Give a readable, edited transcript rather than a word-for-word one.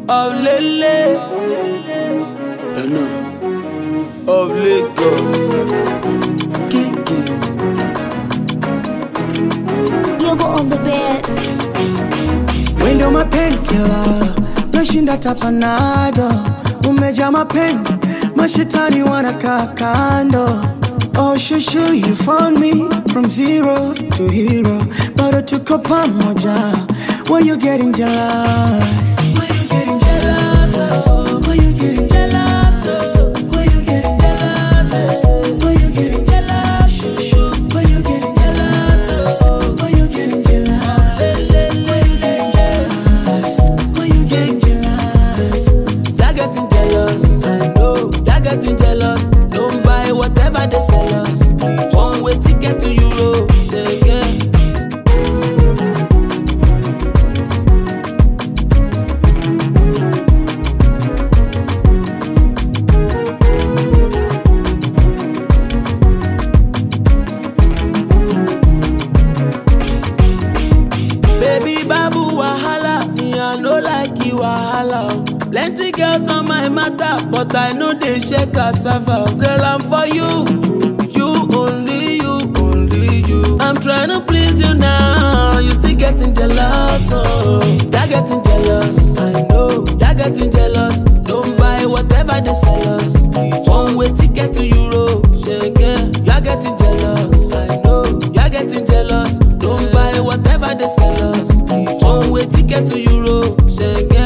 of Lele, of Lagos, Kiki. You go on the best. When you're my painkiller, nashinda tapanado. Umeja mapenzi, mashetani wanakaa kando. Oh shushu, you found me from zero to hero. Bado tuko pamoja. Why you getting jealous? Why you getting jealous? Why you getting jealous? Why you getting jealous? Why you getting jealous? Shushu, why you getting jealous? Why you getting jealous? Why you getting jealous? Why you getting jealous? They're getting jealous, I know. They're getting jealous. Don't buy whatever they sell us. One way ticket to Europe, yeah. Baby babu wahala, me I no like you wahala. Plenty girls on my matter, but I know they shake cassava. Girl, I'm for you, you only you, only you. I'm trying to please you now, you still getting jealous, oh. They're getting jealous, I know. They're getting jealous. Don't buy whatever they sell us. One way ticket to Europe, yeah. You're getting jealous, I know. You're getting jealous. Don't buy whatever they sell us. One way ticket to Europe, yeah.